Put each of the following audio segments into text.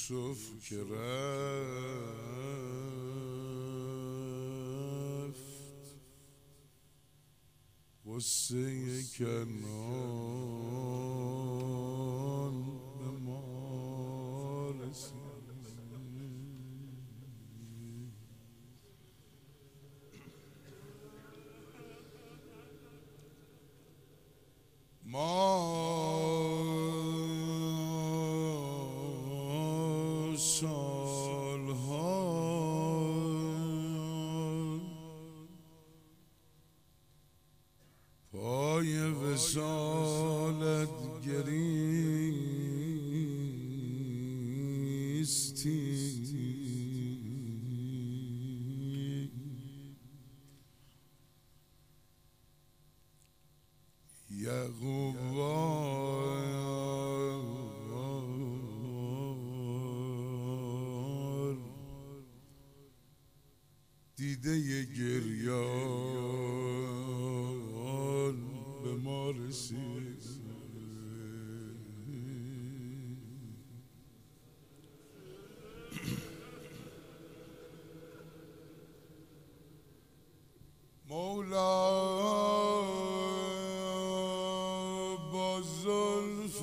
یوسف که رفت قصه کنان به ما رسید. ما سالها پای وصالت گریستیم، یعقوب دیده گریان به ما رسید. مولا با زلف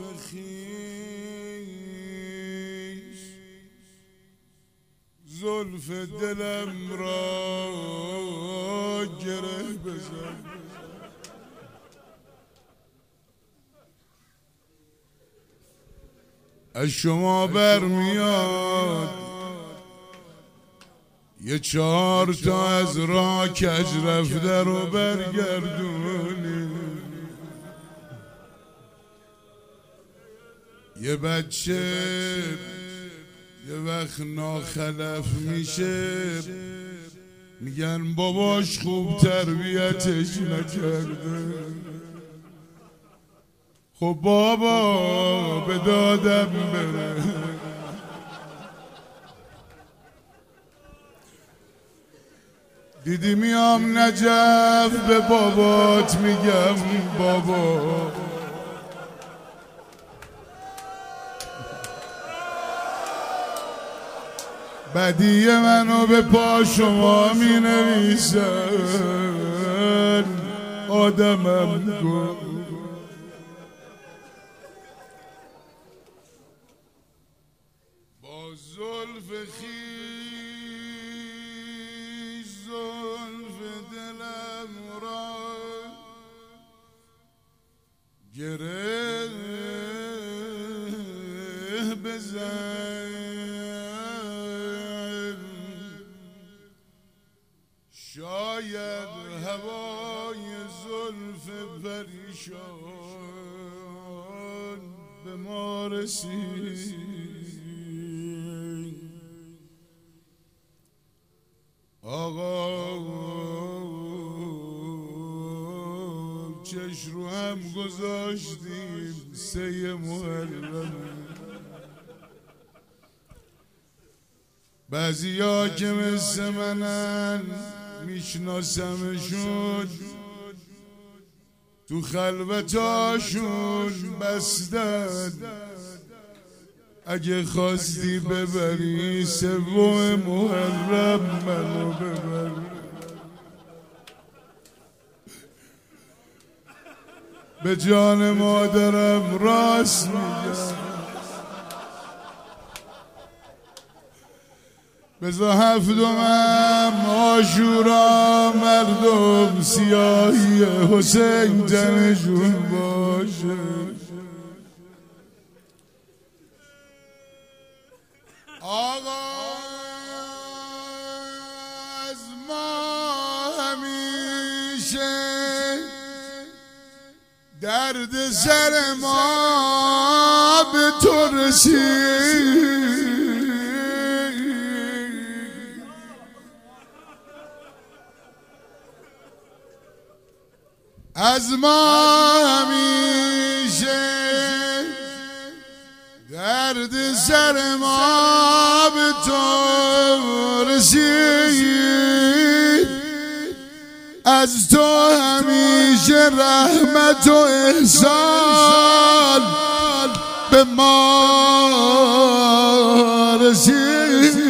خویش زلف دلم را گره بزن. از شما برمیاد یه 4 تا از راه کج رفته رو برگردونی. یه بچه یه وقت ناخلف میشه میگن باباش خوب تربیتش نکرده. خب بابا به دادم بره. دیدی میام نجف به بابات میگم بابا بدی منو به پا شما می نویسن. آدمم گفت با زلف خویش زلف دلم را گره بزن. شاید هوای زلف پریشان به ما رسید. آقا چش رو هم گذاشتیم 3 محرم. بعضیا که مثل منن میشناسمشون تو خلوتاشون بستن. اگه خواستی ببری 3 محرم منو ببر. به جان مادرم راست میگم بذار 7 عاشورا مردم سیاهی حسین تنشون باشه. آقا از ما همیشه درد سر ما به تو رسید. از ما همیشه درد سر ما به تو رسید. از تو همیشه رحمت و احسان به ما رسید.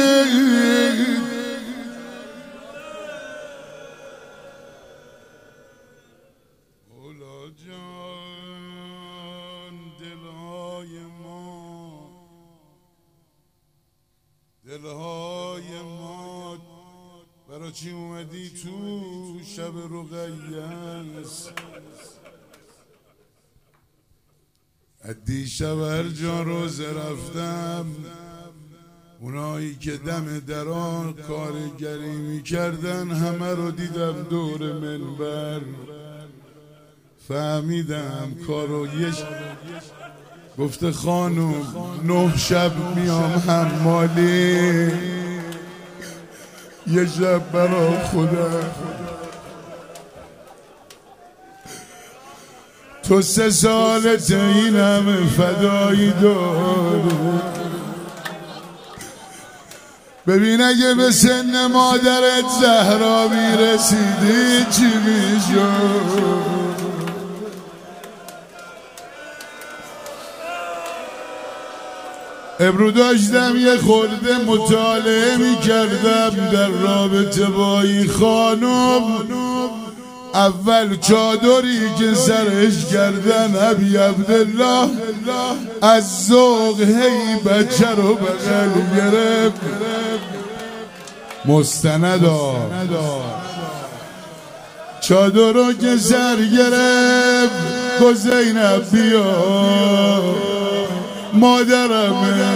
مولا جان دلهای ما برا چی اومدی تو شب رقیه؟ دیشب هر جا روزه رفتم، اونایی که دم دران کارگری میکردن همه رو دیدم دور منبر. فهمیدم کارو گفته خانم 9 شب میام حمالی، یه شب برا خودم. تو 3 سالت این همه فدایی داری. ببین اگه به سن مادرت زهرا میرسیدی چی میشد؟ امرو داشتم یه خورده مطالعه میکردم در رابطه با این خانم. اول چادری که سرش کردن ابی عبدالله از ذوق هی بچه رو بغل گرفت. مستندا چادر رو که سر گرفت گفت زینب بیا مادرمه.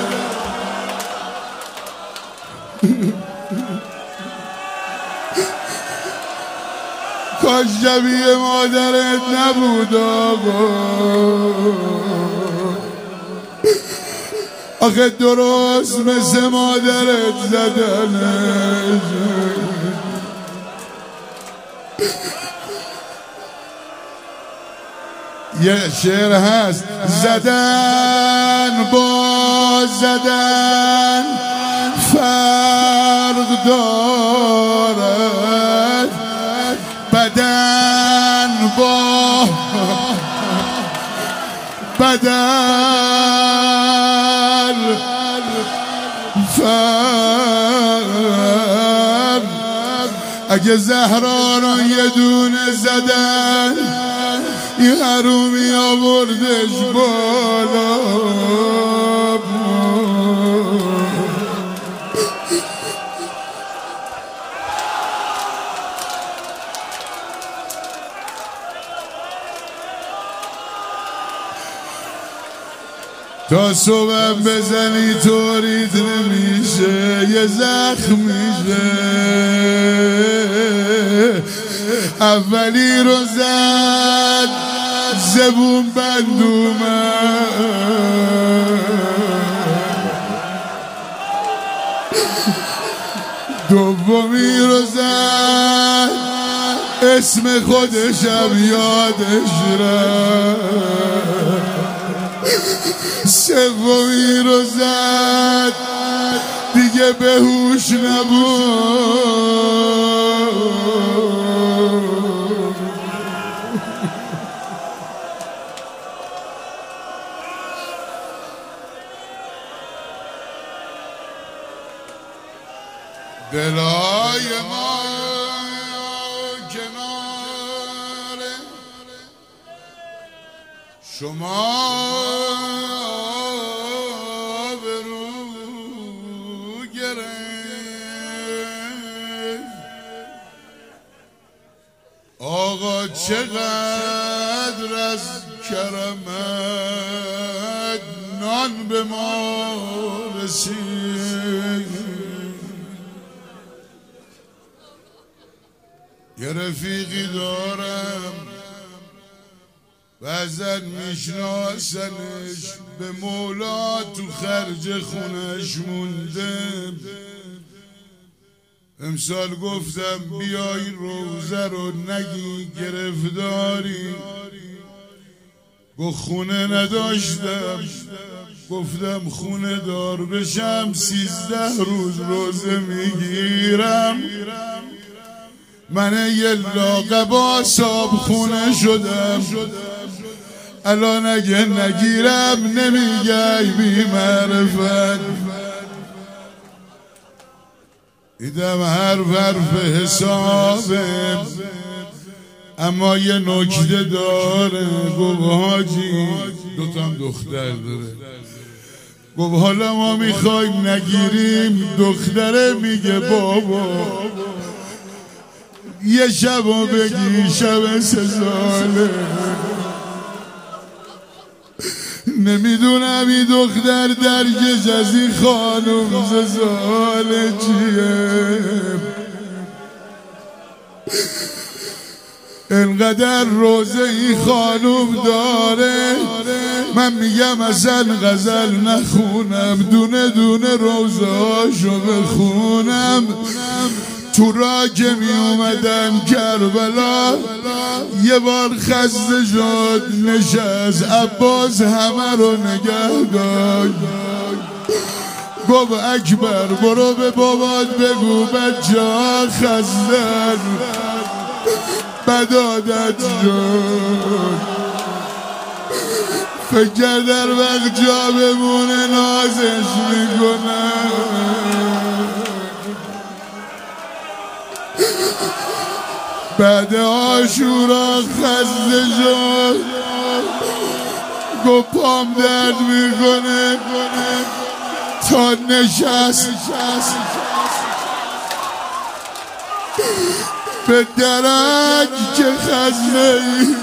کاش شبیه مادرت نبود آقا. آخه درست مثل مادرت زدنش. یه شعر هست زدن با زدن فرق دارد، بدن با بدن فرق. اگه زهرا رو یه دونه زدن این حرومی آوردش بالا. تا صبح بزنی طوریت نمیشه، یه زخم میشه. اولی رو زد زبون بند اومد، دومی رو زد اسم خودشم یادش رفت، سومی رو زد دیگه به هوش نبود. دلای ما کنار شما برو گرفت. آقا چقدر از کرمت نان به ما رسید. یه رفیقی دارم بعضن میشناسنش، به مولا تو خرج خونش مونده. امسال گفتم بیای روزه رو نگی گرفتاری، گفت خونه نداشتم. گفتم خونه دار بشم 13 روز روزه میگیرم. من یه لاغبا صاحب خونه شدم، الان اگه نگیرم نمیگی بی معرفت. دیدم حرف حسابه اما یه نکته داره. گفت حاجی دوتام دختر داره. گفت حالا ما میخوایم نگیریم. دختره میگه بابا یه شبو بگی شب 3 ساله. نمیدونم این دختر درگش از این خانوم 3 ساله چیه. انقدر روزه این خانوم داره من میگم اصلا غزل نخونم دونه دونه روزه هاشو بخونم. تو راه که می اومدم کربلا یه بار خسته شد نشست. عباس همه رو نگه داشت. گفت اکبر برو به بابات بگو بچه ها خستن بد عادت شد. فکر در وقت جا بمونه نازش میکنن. بعد عاشورا خسته شد. گفت پام درد میکنه تا نشست به درک که خسته ای.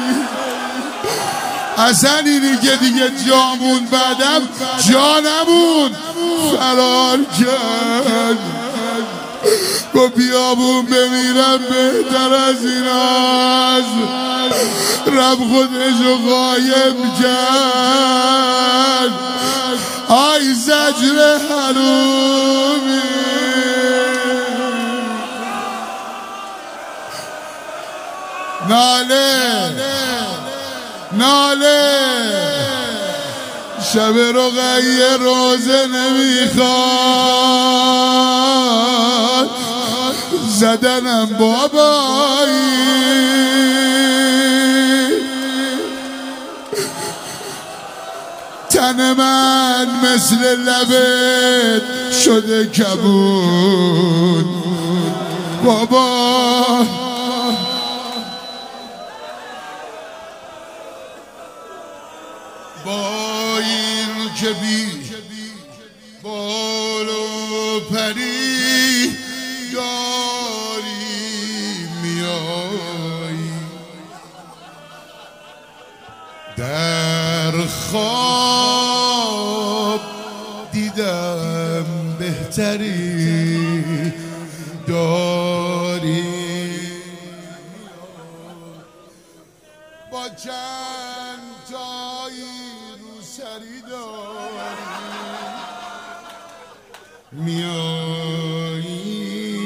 اصلا اینی که دیگه جامون بعدم جانمون فرار کرد. گفت بیابون بمیرم بهتر از این هست. رب خودشو قایم کرد. آی زجر حرومی ناله شب رقیه روزه نمیخواد. زدنم بابایی تن من مثل لبت شده کبود. بابا با این که بی بال و پری داری میایی. در خواب دیدم بهتری داری با چند تایی رو سری داری میایی.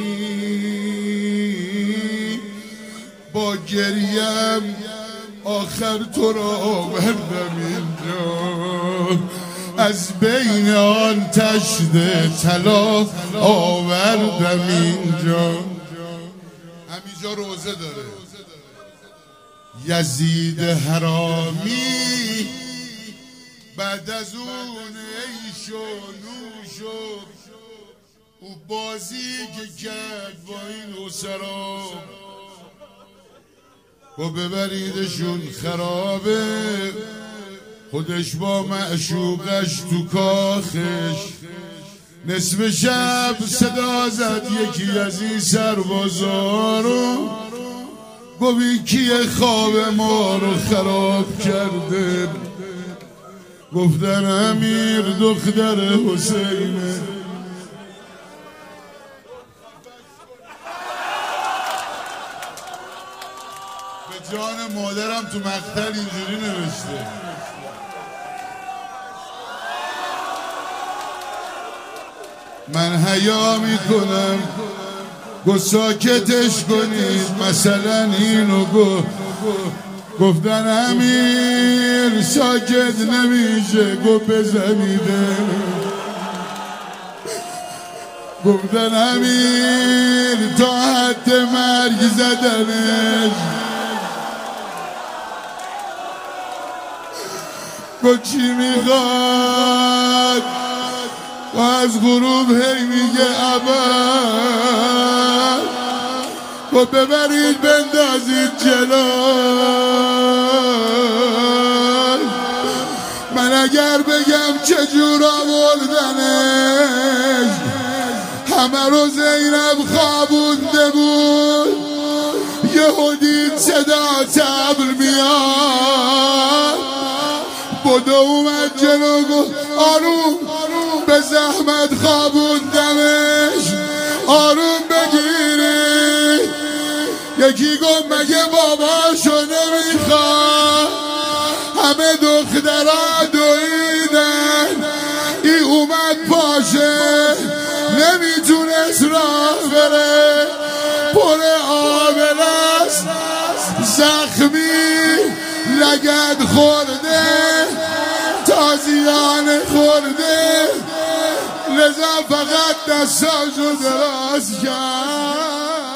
با گریم آخر تو را آوردم اینجا. از بین آن تشت طلا آوردم اینجا. همینجا روزه داره. یزید حرامی بعد از اون عیش و نوش و او بازی که کرد با این اسرا و ببریدشون خرابه. خودش با معشوقش تو کاخش نصف شب صدا زد یکی از این سربازا رو. گفت کیه خواب ما رو خراب کرده. گفتن امیر دختر حسینه. به جان مادرم تو مقتل اینجوری نوشته. من حیا میکنم گفت ساکتش کنید مثلا اینو گفتن امیر ساکت نمیشه. گفت بزنیده. گفتن امیر تا حد مرگ زدنش. تو چی میخواد و از غروب هی میگه ابد و ببرید بندازید جلو. من اگر بگم چجور آوردنش همه رو زینب خوابونده بود. یهو دید صدا طبل میاد بدو اومد جلو گفت آروم به زحمت خوابوندمش آروم بگیری. یکی گفت مگه باباشو نمیخواد همه دخترها دویدن ای اومد پاشه نمیتونست راه بره پر آبل است زخمی لگد خورده تازیان خورده لذا فقط دستاشو دراز کرد.